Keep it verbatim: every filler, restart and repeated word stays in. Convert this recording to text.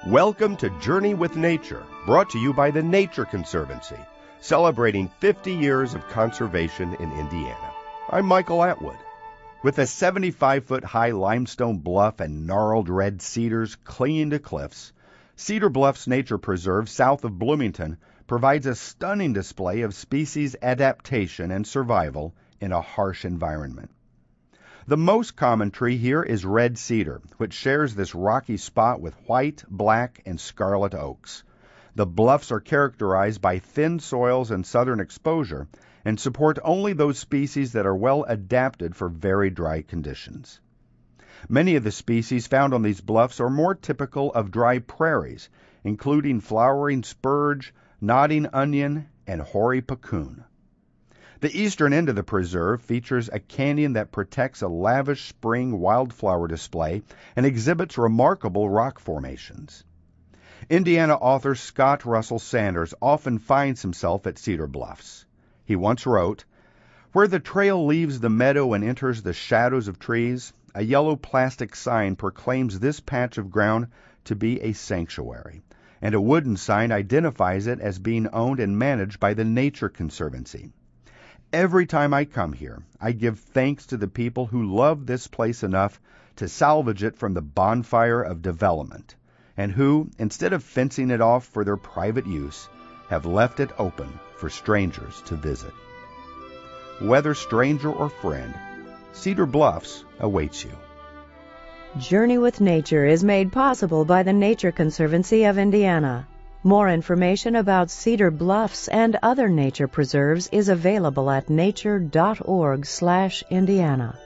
Welcome to Journey with Nature, brought to you by the Nature Conservancy, celebrating fifty years of conservation in Indiana. I'm Michael Atwood. With a seventy-five foot high limestone bluff and gnarled red cedars clinging to cliffs, Cedar Bluffs Nature Preserve south of Bloomington provides a stunning display of species adaptation and survival in a harsh environment. The most common tree here is red cedar, which shares this rocky spot with white, black, and scarlet oaks. The bluffs are characterized by thin soils and southern exposure and support only those species that are well adapted for very dry conditions. Many of the species found on these bluffs are more typical of dry prairies, including flowering spurge, nodding onion, and hoary puccoon. The eastern end of the preserve features a canyon that protects a lavish spring wildflower display and exhibits remarkable rock formations. Indiana author Scott Russell Sanders often finds himself at Cedar Bluffs. He once wrote, "Where the trail leaves the meadow and enters the shadows of trees, a yellow plastic sign proclaims this patch of ground to be a sanctuary, and a wooden sign identifies it as being owned and managed by the Nature Conservancy. Every time I come here, I give thanks to the people who love this place enough to salvage it from the bonfire of development, and who, instead of fencing it off for their private use, have left it open for strangers to visit." Whether stranger or friend, Cedar Bluffs awaits you. Journey with Nature is made possible by the Nature Conservancy of Indiana. More information about Cedar Bluffs and other nature preserves is available at nature dot org slash Indiana.